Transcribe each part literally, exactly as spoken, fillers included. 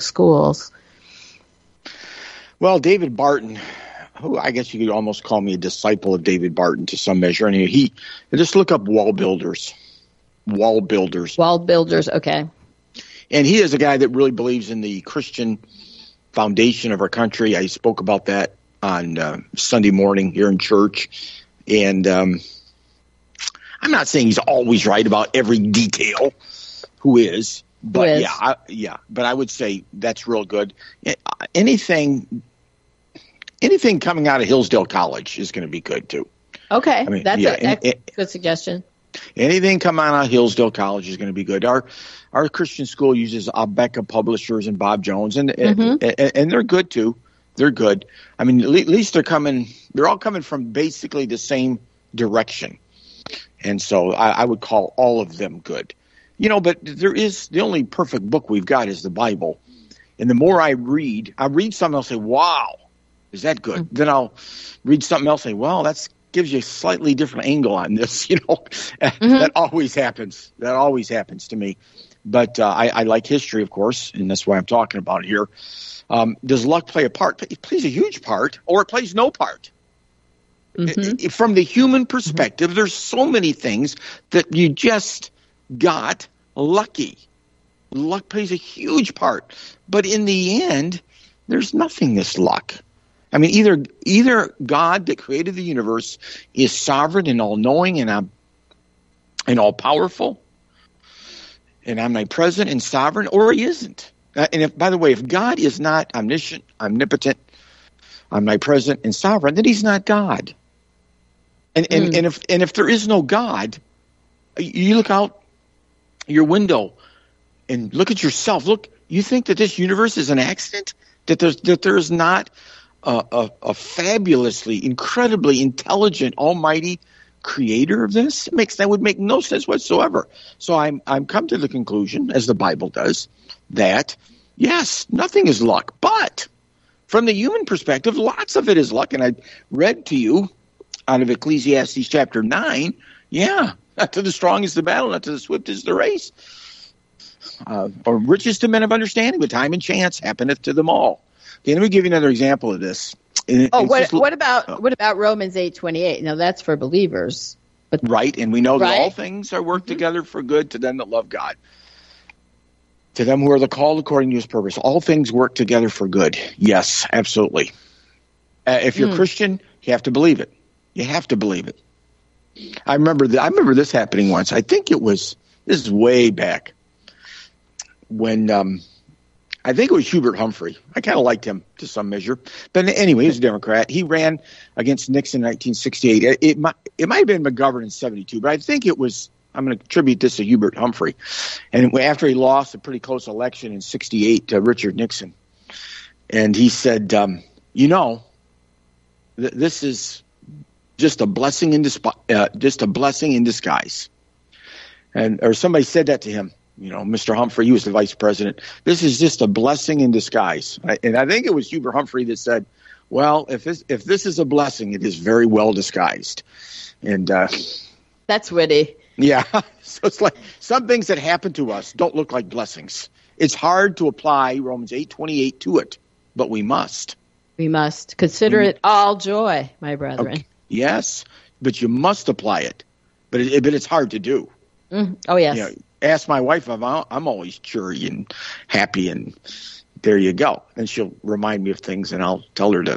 schools. Well, David Barton, who I guess you could almost call me a disciple of David Barton to some measure. And he, just look up wall builders, wall builders. Wall builders, okay. And he is a guy that really believes in the Christian foundation of our country. I spoke about that on uh, Sunday morning here in church. And um, I'm not saying he's always right about every detail, who is. But who is. yeah, I, yeah. But I would say that's real good. Anything, anything coming out of Hillsdale College is going to be good too. Okay, I mean, that's yeah, a that's and, a good suggestion. Anything coming out of Hillsdale College is going to be good. Our our Christian school uses Abeka Publishers and Bob Jones, and, mm-hmm. and and they're good too. They're good. I mean, at least they're coming. They're all coming from basically the same direction, and so I, I would call all of them good. You know, but there is the only perfect book we've got is the Bible, and the more I read, I read something, I'll say, "Wow, is that good?" Mm-hmm. Then I'll read something else, and say, "Well, that's." Gives you a slightly different angle on this, you know. Mm-hmm. That always happens. That always happens to me. But uh, I, I like history, of course, and that's why I'm talking about it here. Um, does luck play a part? It plays a huge part, or it plays no part. Mm-hmm. It, it, from the human perspective, mm-hmm. there's so many things that you just got lucky. Luck plays a huge part. But in the end, there's nothing this luck. I mean, either either God that created the universe is sovereign and all-knowing and, um, and all-powerful and omnipresent and sovereign, or he isn't. Uh, and if, by the way, if God is not omniscient, omnipotent, omnipresent, and sovereign, then he's not God. And and, mm. and if and if there is no God, you look out your window and look at yourself. Look, you think that this universe is an accident? That there's that there is not A, a, a fabulously, incredibly intelligent, almighty creator of this? It makes that would make no sense whatsoever. So I'm I'm come to the conclusion, as the Bible does, that yes, nothing is luck. But from the human perspective, lots of it is luck. And I read to you out of Ecclesiastes chapter nine, yeah, not to the strong is the battle, not to the swift is the race. Uh, or riches to men of understanding, but time and chance happeneth to them all. Okay, let me give you another example of this. It, oh, what, just, what about oh. what about Romans eight twenty-eight? Now that's for believers, but right, and we know right? that all things are worked mm-hmm. together for good to them that love God, to them who are the called according to His purpose. All things work together for good. Yes, absolutely. Uh, if you're mm. Christian, you have to believe it. You have to believe it. I remember th- I remember this happening once. I think it was this is way back when. Um, I think it was Hubert Humphrey. I kind of liked him to some measure. But anyway, he was a Democrat. He ran against Nixon in nineteen sixty-eight. It, it, might, it might have been McGovern in seventy-two, but I think it was, I'm going to attribute this to Hubert Humphrey. And after he lost a pretty close election in sixty-eight to Richard Nixon, and he said, um, you know, th- this is just a blessing in disp- uh, just a blessing in disguise. And or somebody said that to him. You know, Mister Humphrey, he was the vice president. This is just a blessing in disguise. And I think it was Hubert Humphrey that said, well, if this, if this is a blessing, it is very well disguised. And uh, that's witty. Yeah. So it's like some things that happen to us don't look like blessings. It's hard to apply Romans eight twenty-eight to it, but we must. We must. Consider we, it all joy, my brethren. Okay. Yes, but you must apply it. But, it, but it's hard to do. Mm. Oh, yes. You know, ask my wife if I'm, I'm always cheery and happy, and there you go. And she'll remind me of things, and I'll tell her to,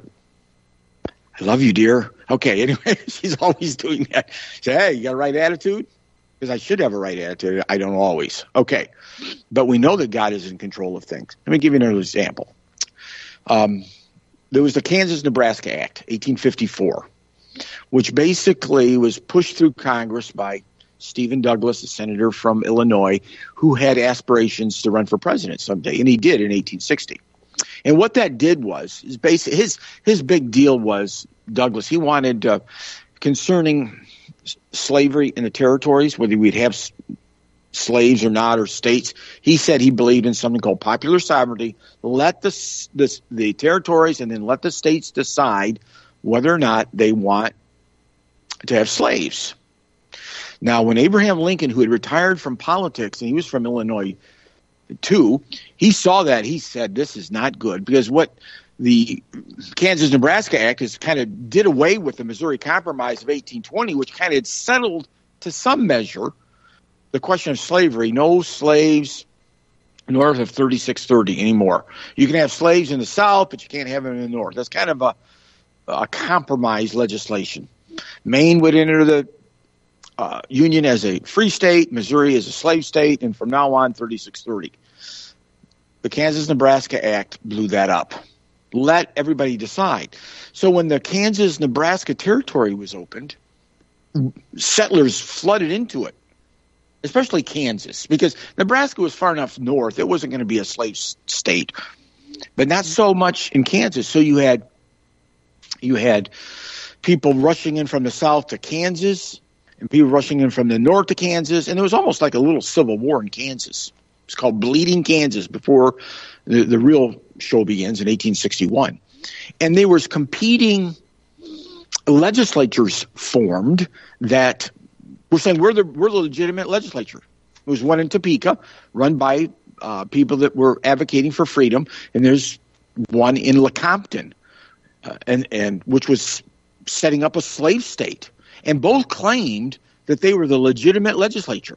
I love you, dear. Okay, anyway, she's always doing that. Say, hey, you got a right attitude? Because I should have a right attitude. I don't always. Okay, but we know that God is in control of things. Let me give you another example. Um, there was the Kansas-Nebraska Act, eighteen fifty-four, which basically was pushed through Congress by Stephen Douglas, a senator from Illinois, who had aspirations to run for president someday, and he did in eighteen sixty. And what that did was, is basically his his big deal was Douglas. He wanted uh, concerning slavery in the territories, whether we'd have s- slaves or not, or states. He said he believed in something called popular sovereignty. Let the the, the territories and then let the states decide whether or not they want to have slaves. Now, when Abraham Lincoln, who had retired from politics, and he was from Illinois, two, he saw that. He said, this is not good, because what the Kansas-Nebraska Act is kind of did away with the Missouri Compromise of eighteen twenty, which kind of had settled to some measure the question of slavery. No slaves north of thirty-six thirty anymore. You can have slaves in the South, but you can't have them in the North. That's kind of a, a compromise legislation. Maine would enter the uh, Union as a free state, Missouri as a slave state, and from now on, thirty-six thirty. The Kansas-Nebraska Act blew that up. Let everybody decide. So when the Kansas-Nebraska Territory was opened, settlers flooded into it, especially Kansas, because Nebraska was far enough north. It wasn't going to be a slave state, but not so much in Kansas. So you had you had people rushing in from the south to Kansas and people rushing in from the north to Kansas, and it was almost like a little civil war in Kansas. It's called Bleeding Kansas before the, the real show begins in eighteen sixty-one. And there was competing legislatures formed that were saying we're the, we're the legitimate legislature. There was one in Topeka run by uh, people that were advocating for freedom, and there's one in Lecompton, uh, and, and which was setting up a slave state. And both claimed that they were the legitimate legislature.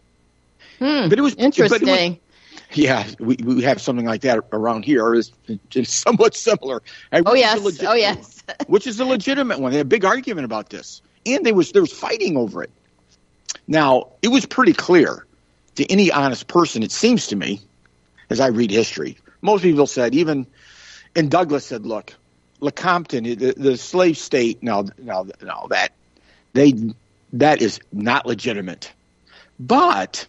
Hmm, but it was interesting. But it was, yeah, we, we have something like that around here. It's, it's somewhat similar. Oh yes, legit- oh yes. Which is the legitimate one? They had a big argument about this, and they was there was fighting over it. Now it was pretty clear to any honest person, it seems to me, as I read history. Most people said, even, and Douglas said, "Look, Lecompton, the, the slave state. Now, now, now that they that is not legitimate, but."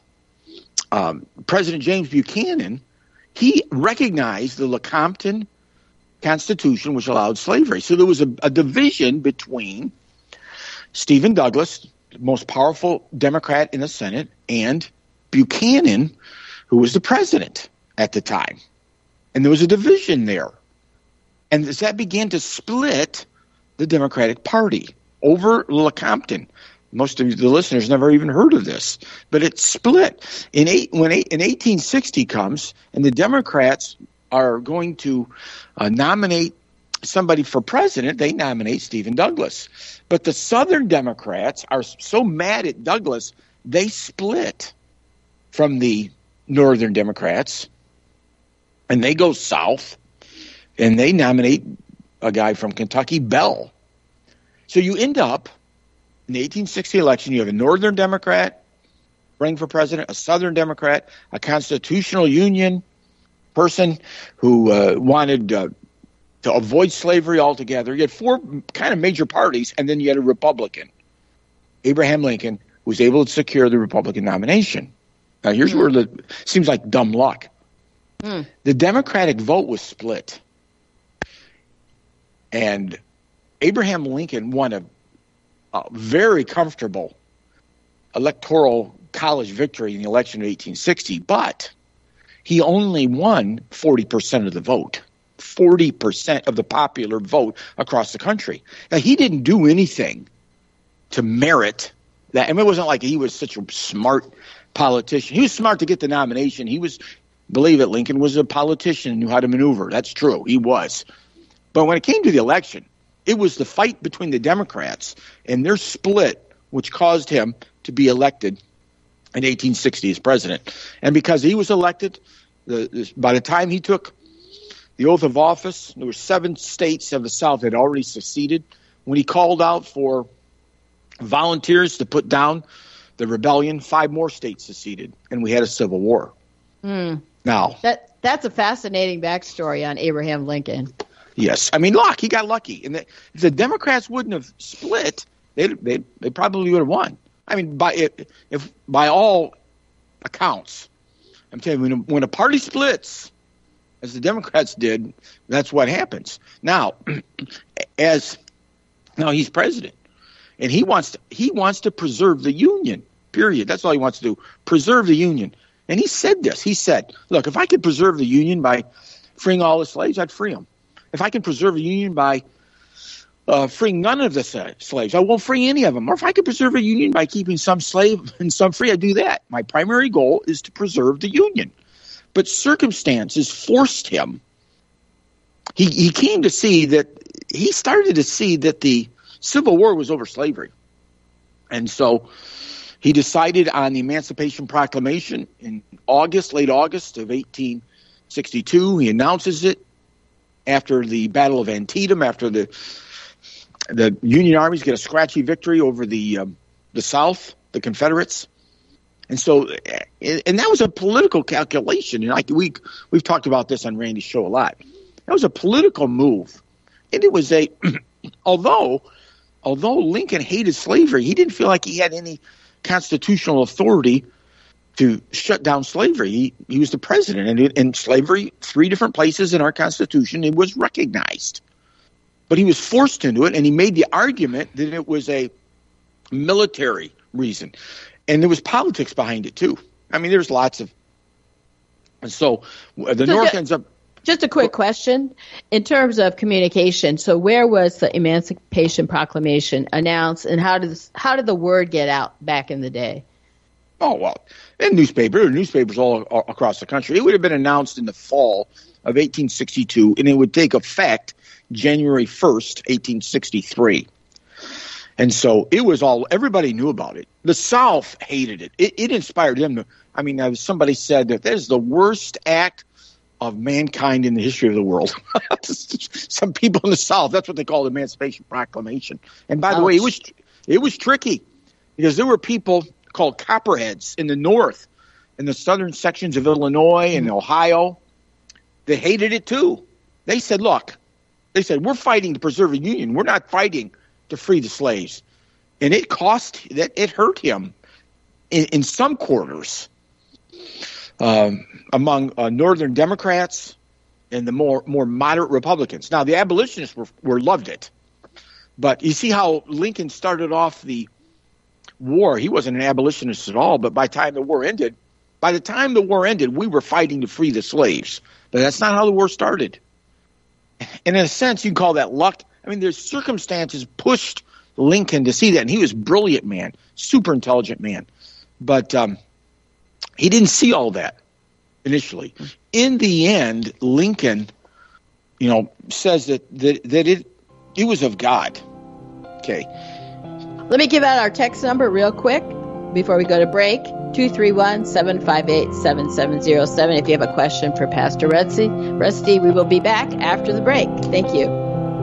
Um, President James Buchanan, he recognized the Lecompton Constitution, which allowed slavery. So there was a, a division between Stephen Douglas, the most powerful Democrat in the Senate, and Buchanan, who was the president at the time. And there was a division there. And that began to split the Democratic Party over Lecompton. Most of the listeners never even heard of this, but it split. In eight, when eight, in eighteen sixty comes, and the Democrats are going to uh, nominate somebody for president, they nominate Stephen Douglas. But the Southern Democrats are so mad at Douglas, they split from the Northern Democrats, and they go south, and they nominate a guy from Kentucky, Bell. So you end up, in the eighteen sixty election, you have a Northern Democrat running for president, a Southern Democrat, a constitutional union person who uh, wanted uh, to avoid slavery altogether. You had four kind of major parties, and then you had a Republican, Abraham Lincoln, who was able to secure the Republican nomination. Now, here's mm. where the seems like dumb luck. Mm. The Democratic vote was split, and Abraham Lincoln won a A very comfortable electoral college victory in the election of eighteen sixty, but he only won forty percent of the vote, forty percent of the popular vote across the country. Now, he didn't do anything to merit that. I mean, it wasn't like he was such a smart politician. He was smart to get the nomination. He was, believe it, Lincoln was a politician and knew how to maneuver. That's true. He was. But when it came to the election, it was the fight between the Democrats and their split, which caused him to be elected in eighteen sixty as president. And because he was elected, the, the, by the time he took the oath of office, there were seven states of the South that had already seceded. When he called out for volunteers to put down the rebellion, five more states seceded, and we had a civil war. Mm. Now, that that's a fascinating backstory on Abraham Lincoln. Yes. I mean, luck. He got lucky. And the, if the Democrats wouldn't have split, they they they probably would have won. I mean, by if, if by all accounts, I'm telling you, when a, when a party splits, as the Democrats did, that's what happens. Now, as now he's president, and he wants to he wants to preserve the Union. Period. That's all he wants to do: preserve the Union. And he said this. He said, "Look, if I could preserve the Union by freeing all the slaves, I'd free them. If I can preserve the Union by uh, freeing none of the slaves, I won't free any of them. Or if I could preserve a Union by keeping some slave and some free, I do that. My primary goal is to preserve the Union." but circumstances forced him. He he came to see that he started to see that the Civil War was over slavery, and so he decided on the Emancipation Proclamation in August, late August of eighteen sixty-two. He announces it after the Battle of Antietam, after the the Union armies get a scratchy victory over the um, the South, the Confederates. And so, and that was a political calculation. And like we we've talked about this on Randy's show a lot. That was a political move, and it was a although although Lincoln hated slavery, he didn't feel like he had any constitutional authority to shut down slavery. He, he was the president, and in slavery, three different places in our Constitution, it was recognized. But he was forced into it, and he made the argument that it was a military reason. And there was politics behind it, too. I mean, there's lots of... And so the so North just, ends up... Just a quick question. In terms of communication, so where was the Emancipation Proclamation announced, and how did, this, how did the word get out back in the day? Oh, well, in newspaper, newspapers all, all across the country. It would have been announced in the fall of eighteen sixty-two, and it would take effect January first, eighteen sixty-three. And so it was all, everybody knew about it. The South hated it. It, it inspired them to, I mean, as somebody said that that is the worst act of mankind in the history of the world. Some people in the South, that's what they call the Emancipation Proclamation. And by Ouch. the way, it was it was tricky because there were people called Copperheads in the North, in the southern sections of Illinois and Ohio. They hated it too. They said, look, they said, we're fighting to preserve the Union. We're not fighting to free the slaves. And it cost, that it hurt him in, in some quarters um, among uh, Northern Democrats and the more, more moderate Republicans. Now, the abolitionists were, were loved it. But you see how Lincoln started off the war. He wasn't an abolitionist at all, but by the time the war ended, by the time the war ended, we were fighting to free the slaves. But that's not how the war started. And in a sense, you can call that luck. I mean, there's circumstances pushed Lincoln to see that, and he was a brilliant man, super intelligent man. But um, he didn't see all that initially. In the end, Lincoln, you know, says that that, that it it was of God. Okay. Let me give out our text number real quick before we go to break. two three one, seven five eight, seven seven zero seven. If you have a question for Pastor Rusty, Rusty, we will be back after the break. Thank you.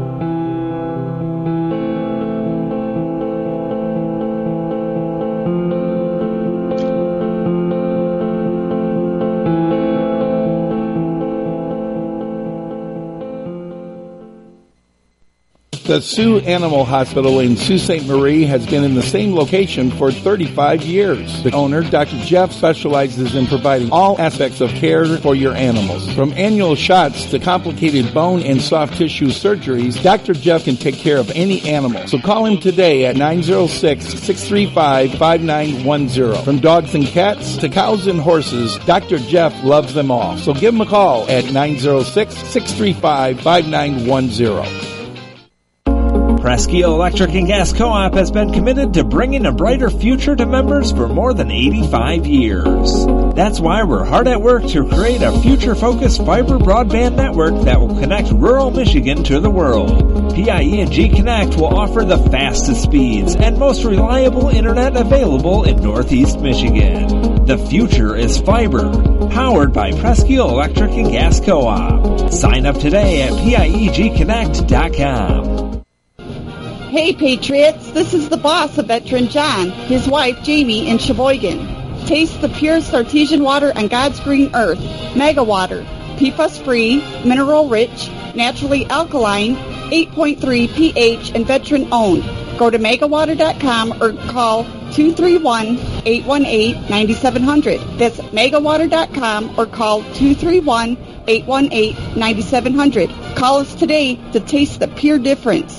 The Sioux Animal Hospital in Sault Ste. Marie has been in the same location for thirty-five years. The owner, Doctor Jeff, specializes in providing all aspects of care for your animals. From annual shots to complicated bone and soft tissue surgeries, Doctor Jeff can take care of any animal. So call him today at nine oh six, six three five, five nine one zero. From dogs and cats to cows and horses, Doctor Jeff loves them all. So give him a call at nine oh six, six three five, five nine one zero. Presque Electric and Gas Co-op has been committed to bringing a brighter future to members for more than eighty-five years. That's why we're hard at work to create a future-focused fiber broadband network that will connect rural Michigan to the world. P I E and G Connect will offer the fastest speeds and most reliable internet available in Northeast Michigan. The future is fiber, powered by Presque Electric and Gas Co-op. Sign up today at P I E G connect dot com. Hey Patriots, this is the boss of Veteran John, his wife Jamie in Sheboygan. Taste the purest artesian water on God's green earth, Mega Water. P F A S-free, mineral-rich, naturally alkaline, eight point three pH, and veteran-owned. Go to mega water dot com or call two three one, eight one eight, nine seven zero zero. That's mega water dot com or call two three one, eight one eight, nine seven zero zero. Call us today to taste the pure difference.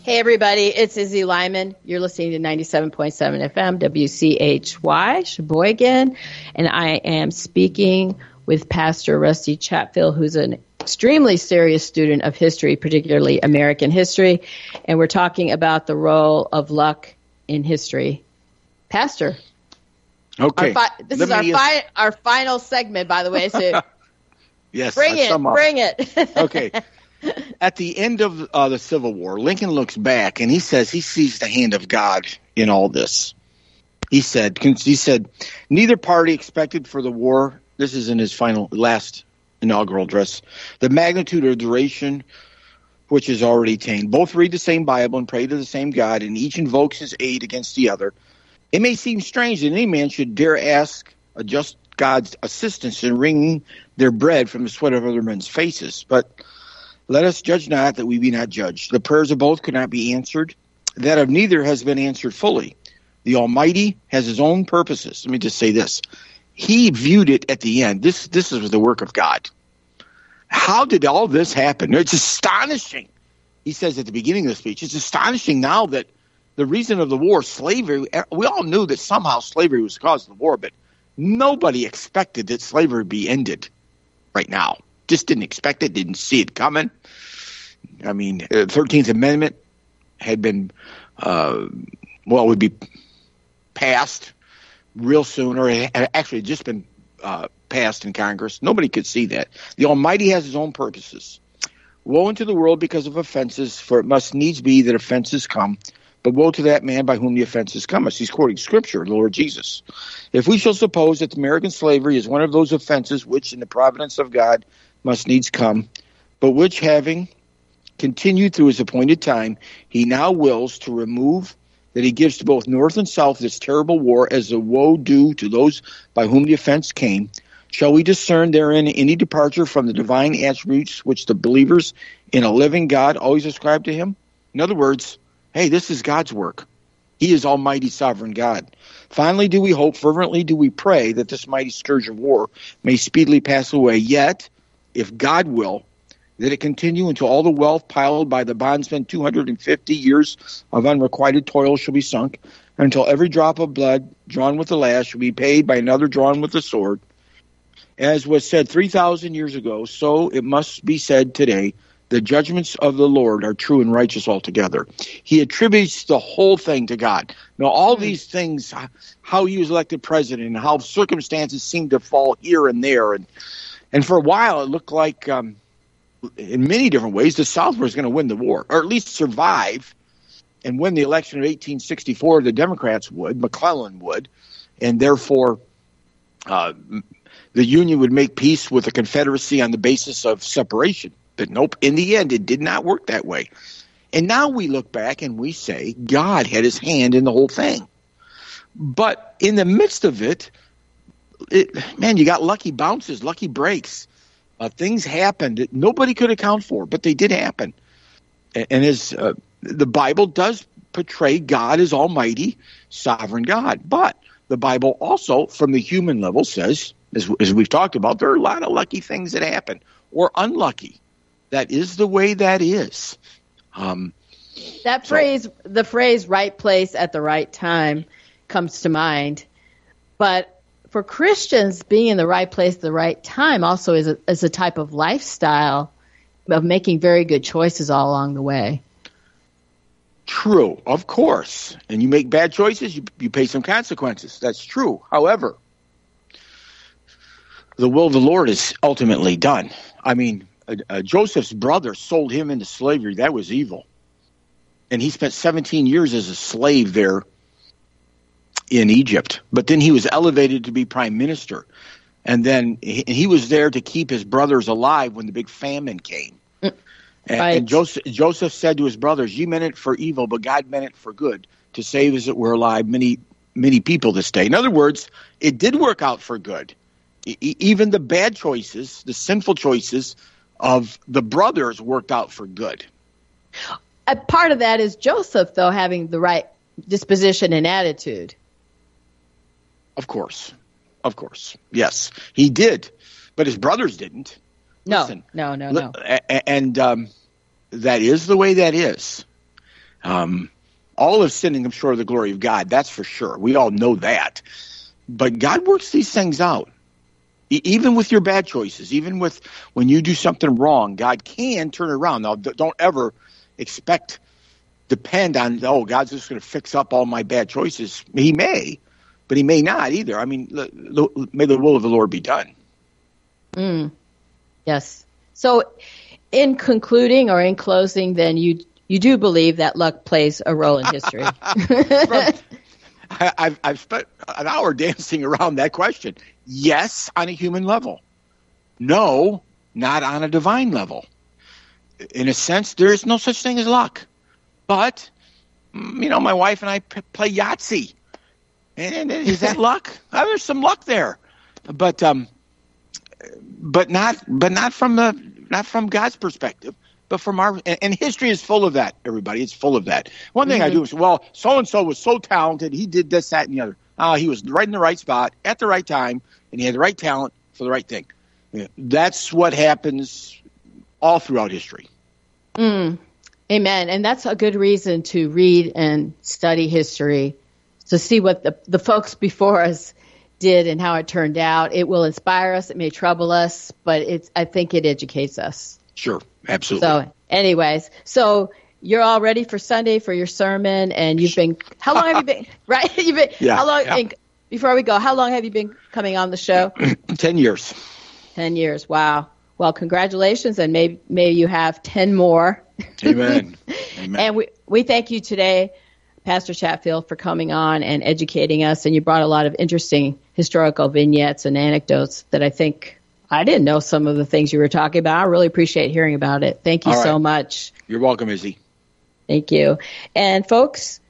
Hey, everybody, it's Izzy Lyman. You're listening to ninety-seven point seven F M, W C H Y, Sheboygan, and I am speaking with Pastor Rusty Chatfield, who's an extremely serious student of history, particularly American history, and we're talking about the role of luck in history. Pastor. Okay. Fi- this Let is our, fi- our final segment, by the way, so yes, bring it, bring it. Okay. At the end of uh, the Civil War, Lincoln looks back and he says he sees the hand of God in all this. He said, he said, neither party expected for the war. This is in his final, last inaugural address. The magnitude or duration which is already attained. Both read the same Bible and pray to the same God, and each invokes his aid against the other. It may seem strange that any man should dare ask a just God's assistance in wringing their bread from the sweat of other men's faces, but let us judge not that we be not judged. The prayers of both could not be answered. That of neither has been answered fully. The Almighty has his own purposes. Let me just say this. He viewed it at the end. This this is the work of God. How did all this happen? It's astonishing. He says at the beginning of the speech, it's astonishing now that the reason of the war, slavery, we all knew that somehow slavery was the cause of the war, but nobody expected that slavery would be ended right now. Just didn't expect it, didn't see it coming. I mean, the thirteenth Amendment had been, uh, well, would be passed real soon, or it had actually just been uh, passed in Congress. Nobody could see that. The Almighty has his own purposes. Woe unto the world because of offenses, for it must needs be that offenses come. But woe to that man by whom the offenses come. He's quoting Scripture, the Lord Jesus. If we shall suppose that American slavery is one of those offenses which in the providence of God must needs come, but which having continued through his appointed time, he now wills to remove, that he gives to both North and South this terrible war as a woe due to those by whom the offense came, shall we discern therein any departure from the divine attributes which the believers in a living God always ascribe to him? In other words, hey, this is God's work. He is Almighty Sovereign God. Finally, do we hope, fervently do we pray, that this mighty scourge of war may speedily pass away, yet if God will, that it continue until all the wealth piled by the bondsmen two hundred fifty years of unrequited toil shall be sunk, and until every drop of blood drawn with the lash shall be paid by another drawn with the sword. As was said three thousand years ago, so it must be said today, the judgments of the Lord are true and righteous altogether. He attributes the whole thing to God. Now, all mm-hmm. these things, how he was elected president, and how circumstances seem to fall here and there, and And for a while, it looked like, um, in many different ways, the South was going to win the war, or at least survive and win the election of eighteen sixty-four. The Democrats would, McClellan would, and therefore uh, the Union would make peace with the Confederacy on the basis of separation. But nope, in the end, it did not work that way. And now we look back and we say God had his hand in the whole thing. But in the midst of it, It, man, you got lucky bounces, lucky breaks. Uh, things happened that nobody could account for, but they did happen. And, and as uh, the Bible does portray God as Almighty, Sovereign God. But the Bible also, from the human level, says, as, as we've talked about, there are a lot of lucky things that happen, or unlucky. That is the way that is. Um, that phrase, so. the phrase "right place at the right time" comes to mind, but for Christians, being in the right place at the right time also is a, is a type of lifestyle of making very good choices all along the way. True, of course. And you make bad choices, you, you pay some consequences. That's true. However, the will of the Lord is ultimately done. I mean, uh, uh, Joseph's brother sold him into slavery. That was evil. And he spent seventeen years as a slave there in Egypt, but then he was elevated to be prime minister, and then he, he was there to keep his brothers alive when the big famine came. Mm, and, right. and Joseph, Joseph said to his brothers, "You meant it for evil, but God meant it for good, to save as it were alive many, many people this day." In other words, it did work out for good. E- even the bad choices, the sinful choices of the brothers worked out for good. A part of that is Joseph, though, having the right disposition and attitude. Of course. Of course. Yes, he did. But his brothers didn't. No, Listen, no, no, no. And um, that is the way that is. Um, all have sinned and come short of the glory of God. That's for sure. We all know that. But God works these things out. E- even with your bad choices, even with when you do something wrong, God can turn it around. Now, d- don't ever expect, depend on, oh, God's just going to fix up all my bad choices. He may, but he may not either. I mean, l- l- may the will of the Lord be done. Mm. Yes. So in concluding or in closing, then you you do believe that luck plays a role in history. I, I've, I've spent an hour dancing around that question. Yes, on a human level. No, not on a divine level. In a sense, there is no such thing as luck. But, you know, my wife and I p- play Yahtzee. And, and is that luck? Oh, there's some luck there. But um, but not but not from the not from God's perspective. But from our, and, and history is full of that, everybody. It's full of that. One thing mm-hmm. I do is, well, so-and-so was so talented, he did this, that, and the other. Uh, he was right in the right spot at the right time, and he had the right talent for the right thing. Yeah. That's what happens all throughout history. Mm. Amen. And that's a good reason to read and study history, to see what the, the folks before us did and how it turned out. It will inspire us. It may trouble us, but it's, I think it educates us. Sure, absolutely. So, anyways, so you're all ready for Sunday for your sermon, and you've been. How long have you been? Right? You've been. Yeah. How long? Yeah. And before we go, how long have you been coming on the show? Ten years. Ten years. Wow. Well, congratulations, and maybe maybe you have ten more. Amen. Amen. And we we thank you today, Pastor Chatfield, for coming on and educating us, and you brought a lot of interesting historical vignettes and anecdotes that I think. I didn't know some of the things you were talking about. I really appreciate hearing about it. Thank you All right. so much. You're welcome, Izzy. Thank you. And folks,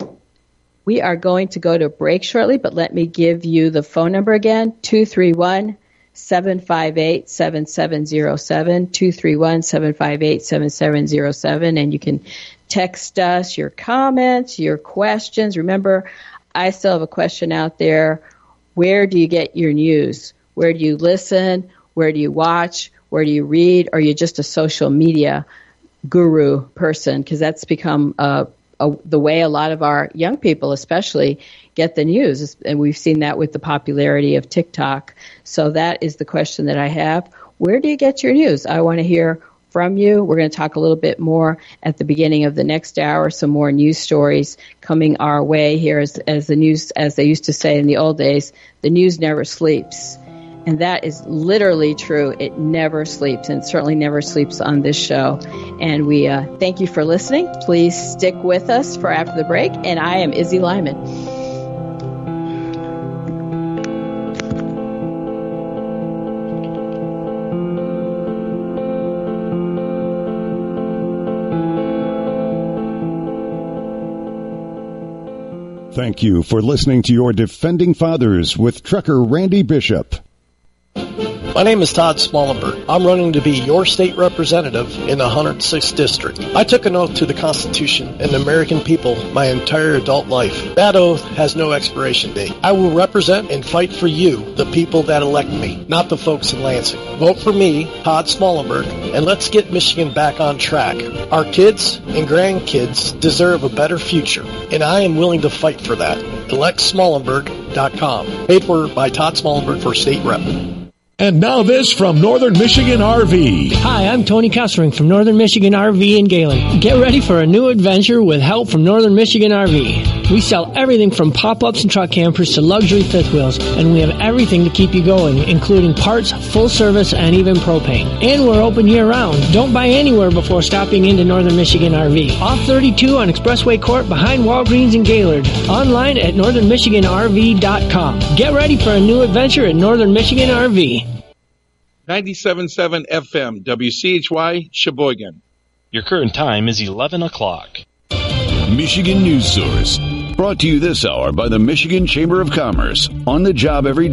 we are going to go to a break shortly, but let me give you the phone number again, two three one, seven five eight, seven seven zero seven, two three one, seven five eight, seven seven zero seven, and you can text us your comments, your questions. Remember, I still have a question out there. Where do you get your news? Where do you listen? Where do you watch? Where do you read? Or are you just a social media guru person? Because that's become uh, a, the way a lot of our young people especially get the news. And we've seen that with the popularity of TikTok. So that is the question that I have. Where do you get your news? I want to hear from you. We're going to talk a little bit more at the beginning of the next hour, some more news stories coming our way here. As, as the news, as they used to say in the old days, the news never sleeps. And that is literally true. It never sleeps, and certainly never sleeps on this show. And we uh, thank you for listening. Please stick with us for after the break. And I am Izzy Lyman. Thank you for listening to your Defending Fathers with Trucker Randy Bishop. My name is Todd Smallenberg. I'm running to be your state representative in the one hundred sixth District. I took an oath to the Constitution and the American people my entire adult life. That oath has no expiration date. I will represent and fight for you, the people that elect me, not the folks in Lansing. Vote for me, Todd Smallenberg, and let's get Michigan back on track. Our kids and grandkids deserve a better future, and I am willing to fight for that. elect smallenberg dot com. Paid for by Todd Smallenberg for state rep. And now this from Northern Michigan R V. Hi, I'm Tony Kessering from Northern Michigan R V in Galen. Get ready for a new adventure with help from Northern Michigan R V. We sell everything from pop-ups and truck campers to luxury fifth wheels, and we have everything to keep you going, including parts, full service, and even propane. And we're open year-round. Don't buy anywhere before stopping into Northern Michigan R V. Off thirty-two on Expressway Court behind Walgreens in Gaylord. Online at northern michigan r v dot com. Get ready for a new adventure at Northern Michigan R V. ninety-seven point seven F M, W C H Y, Sheboygan. Your current time is eleven o'clock. Michigan News Source. Brought to you this hour by the Michigan Chamber of Commerce. On the job every day.